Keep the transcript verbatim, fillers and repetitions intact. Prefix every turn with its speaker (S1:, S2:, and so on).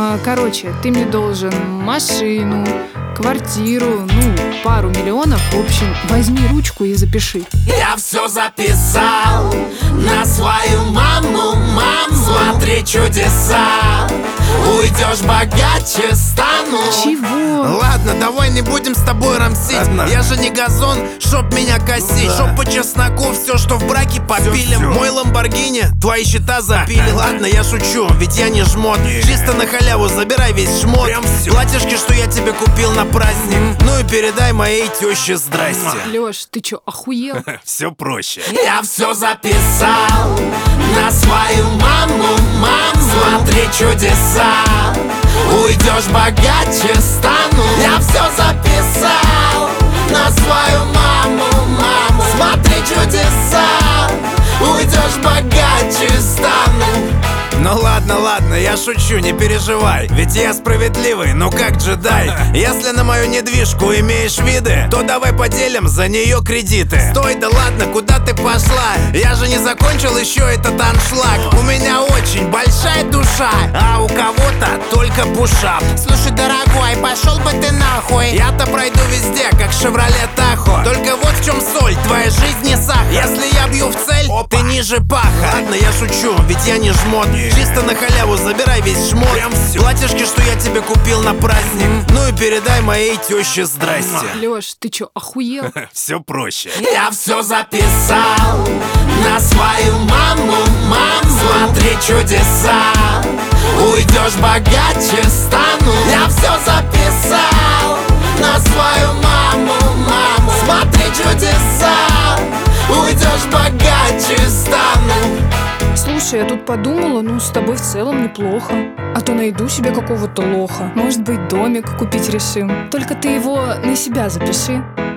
S1: А, короче, ты мне должен машину, квартиру, ну, пару миллионов. В общем, возьми ручку и запиши.
S2: Я все записал на свою маму, маму. Смотри чудеса, уйдешь богаче стану.
S1: Чего?
S3: Ладно, давай не будем с тобой рамсить. Ладно. Я же не газон, чтоб меня косить. Ну, да. Чтоб по чесноку все, что в браке попилим. Всё, всё. Мой Ламборгини твои счета запили. Ладно, я шучу, ведь я не жмот. Не. Чисто на халяву забирай весь шмот. Платьишки, что я тебе купил на праздник. Mm. Ну и передай моей теще здрасте.
S1: Лёш, ты чё, охуел?
S3: Все проще.
S2: Я все записал на свою маму, маму. Смотри чудеса, уйдешь богаче стану. Я все записал на свою маму, маму. Смотри чудеса, уйдешь богаче стану.
S3: Ну ладно, ладно, я шучу, не переживай. Ведь я справедливый, ну как джедай. Если на мою недвижку имеешь виды, то давай поделим за нее кредиты. Стой, да ладно, куда ты пошла? Я же не закончил еще этот аншлаг. У меня очень большая душа, а у кого-то только пушап.
S2: Слушай, дорогой, пошел бы ты нахуй.
S3: Я-то пройду везде, как Шевроле Тахо. Только вот в чем соль, твоя жизнь не сахар. Если я бью в цель, Опа. Ты ниже паха. Ладно, я шучу, ведь я не жмот. Чисто на халяву забирай весь шмот. Платьишки, что я тебе купил на праздник. Mm. Ну и передай моей теще здрасте.
S1: Лёш, ты чё, охуел?
S3: Все проще.
S2: Я все записал на свою маму, маму. Смотри чудеса, уйдешь богаче стану. Я все записал на свою маму, маму. Смотри чудеса, уйдешь богаче стану.
S1: Слушай, я тут подумала, ну с тобой в целом неплохо. А то найду себе какого-то лоха. Может быть, домик купить решим. Только ты его на себя запиши.